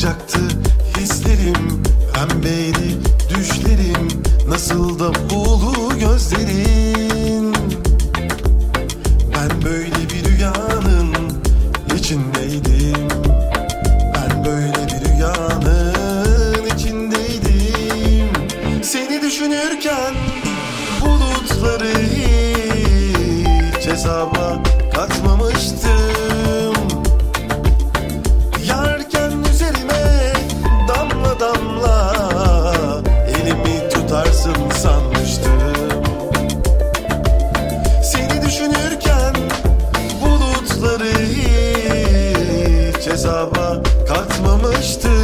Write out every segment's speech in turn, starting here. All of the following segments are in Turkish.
Sıcaktı hislerim, pembeydi düşlerim, nasıl da buğulu gözlerin. Ben böyle bir rüyanın içindeydim. Ben böyle bir rüyanın içindeydim. Seni düşünürken bulutları hiç hesaba katmamıştım. Yarken üzerime damla damla elimi tutarsın sanmıştım. Seni düşünürken bulutları hiç hesaba katmamıştım.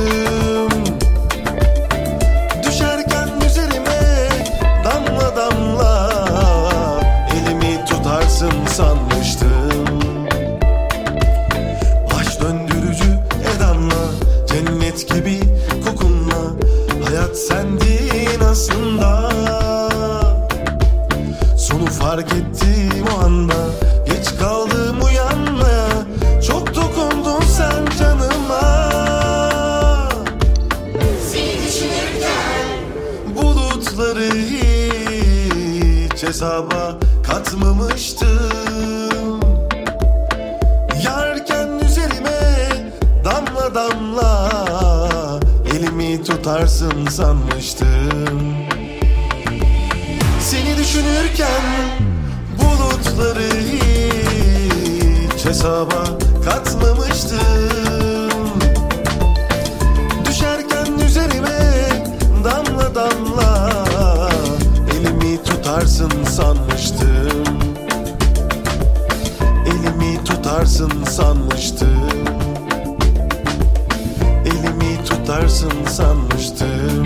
Düşerken üzerime damla damla elimi tutarsın sanmıştım. Baş döndürücü edanla, cennet gibi kokunla, hayat sendin aslında. Sonu fark ettim o anda, geç kaldım uyanmaya. Çok dokundun sen canıma. Seni düşünürken bulutları hiç hesaba katmamıştım. Yarken üzerime damla damla elimi tutarsın sanmıştım. Seni düşünürken bulutları hiç hesaba katmamıştım. Düşerken üzerime damla damla elimi tutarsın sanmıştım. Elimi tutarsın sanmıştım. Elimi tutarsın sanmıştım.